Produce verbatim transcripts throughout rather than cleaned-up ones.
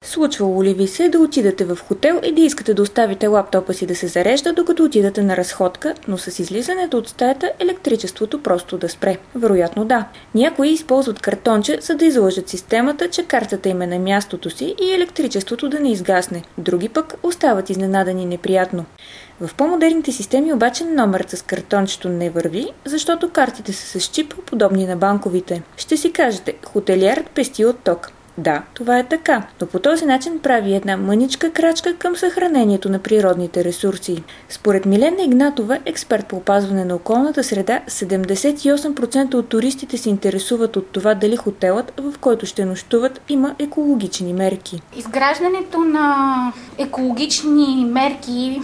Случвало ли ви се да отидете в хотел и да искате да оставите лаптопа си да се зарежда, докато отидете на разходка, но с излизането от стаята електричеството просто да спре? Вероятно да. Някои използват картонче, за да излъжат системата, че картата им е на мястото си и електричеството да не изгасне. Други пък остават изненадани неприятно. В по-модерните системи обаче номерът с картончето не върви, защото картите са с чип, подобни на банковите. Ще си кажете, хотелиерът пести от ток. Да, това е така, но по този начин прави една мъничка крачка към съхранението на природните ресурси. Според Милена Игнатова, експерт по опазване на околната среда, седемдесет и осем процента от туристите се интересуват от това дали хотелът, в който ще нощуват, има екологични мерки. Изграждането на екологични мерки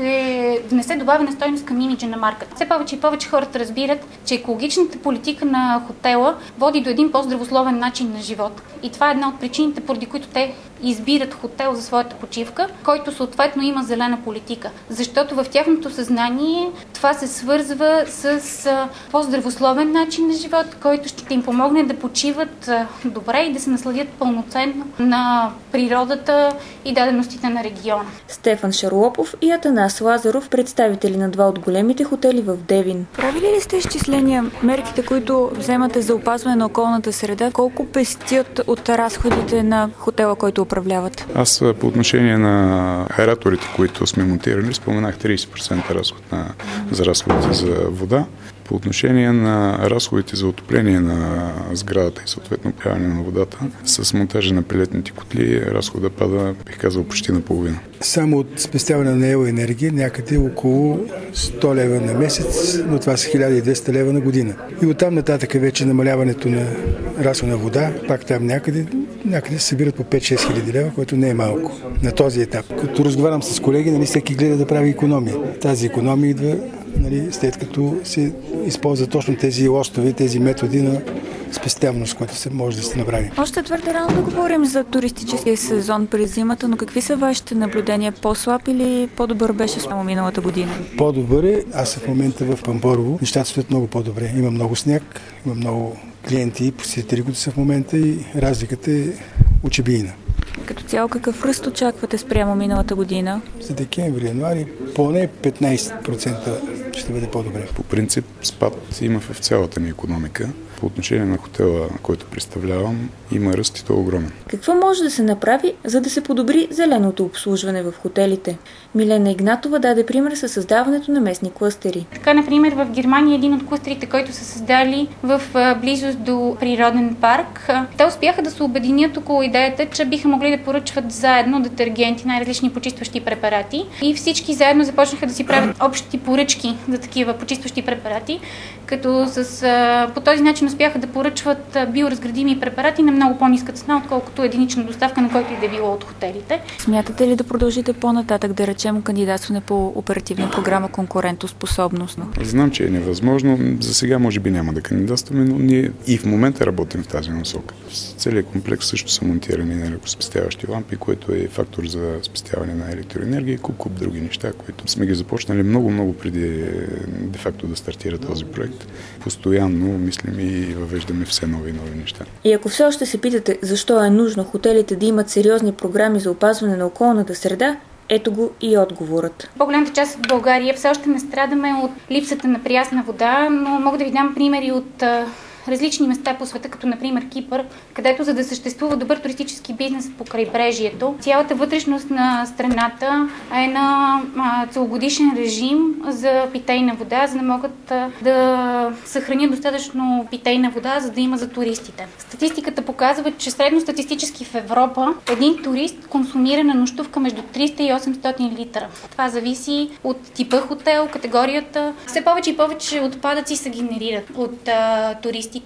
ще внесе добавена стойност към имиджа на марката. Все повече и повече хората разбират, че екологичната политика на хотела води до един по-здравословен начин на живот. И това е една от причините, поради които те избират хотел за своята почивка, който съответно има зелена политика. Защото в тяхното съзнание това се свързва с по-здравословен начин на живот, който ще им помогне да почиват добре и да се насладят пълноценно на природата и даденостите на региона. Стефан Шарлопов и Атанас Лазаров, представители на два от големите хотели в Девин. Правили ли сте изчисления мерките, които вземате за опазване на околната среда? Колко пестят от разходите на хотела, който управляват? Аз по отношение на аераторите, които сме монтирали, споменах трийсет процента разход на, за разходите за вода. По отношение на разходите за отопление на сградата и съответно пяване на водата, с монтажа на пелетните котли разхода пада, бих казал, почти наполовина. Само от спестяване на електроенергия някъде около сто лева на месец, но това са хиляда и двеста лева на година. И оттам нататък вече намаляването на разход на вода, пак там някъде, някъде се събират по пет-шест хиляди лева, което не е малко на този етап. Като разговарям с колеги, нали, всеки гледа да прави икономия. Тази икономия идва, нали, след като се използват точно тези лостове, тези методи на спестявност, което се може да се направи. Още твърде рано да говорим за туристическия сезон през зимата, но какви са вашите наблюдения? По-слаб или по-добър беше спрямо миналата година? По-добър е. Аз в момента в Пампорово. Нещата стоят много по-добре. Има много сняг, има много клиенти и посетители, които са в момента и разликата е очебийна. Като цяло какъв ръст очаквате спрямо миналата година? За декември, януари поне петнайсет процента ще бъде по-добре. По принцип спад има в цялата ни икономика. По отношение на хотела, който представлявам, има ръст и то огромен. Какво може да се направи, за да се подобри зеленото обслужване в хотелите? Милена Игнатова даде пример със създаването на местни клъстери. Така, например, в Германия един от клъстерите, който са създали в близост до природен парк, те успяха да се обединят около идеята, че биха могли да поръчват заедно детергенти, най-различни почистващи препарати и всички заедно започнаха да си правят общи поръчки за такива почистващи препарати, като с, по този начин успяха да поръчват биоразградими препарати на много по-ниска цена, отколкото единична доставка, на който и да било от хотелите. Смятате ли да продължите по-нататък, да речем, кандидатстване по оперативна програма конкурентоспособност? Знам, че е невъзможно. За сега може би няма да кандидатстваме, но ние и в момента работим в тази насока. Целият комплекс също са монтирани енергоспестяващи лампи, което е фактор за спестяване на електроенергия и куп, куп други неща, които сме ги започнали много-много преди де-факто да стартира този проект. Постоянно мислим и въвеждаме все нови и нови неща. И ако все още се питате защо е нужно хотелите да имат сериозни програми за опазване на околната среда, ето го и отговорът. По-голямата част от България все още не страдаме от липсата на прясна вода, но мога да ви дам примери от различни места по света, като например Кипър, където за да съществува добър туристически бизнес по крайбрежието, цялата вътрешност на страната е на а, целогодишен режим за питейна вода, за да могат а, да съхранят достатъчно питейна вода, за да има за туристите. Статистиката показва, че средностатистически в Европа един турист консумира на нощувка между триста и осемстотин литра. Това зависи от типа хотел, категорията. Все повече и повече отпадъци се генерират от а, туристи,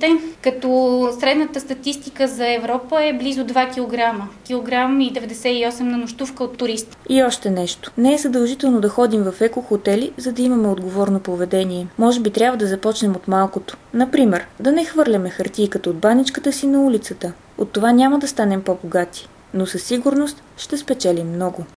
като средната статистика за Европа е близо два килограма. Килограм и деветдесет и осем на нощувка от турист. И още нещо. Не е задължително да ходим в екохотели, за да имаме отговорно поведение. Може би трябва да започнем от малкото. Например, да не хвърляме хартийката от баничката си на улицата. От това няма да станем по-богати, но със сигурност ще спечелим много.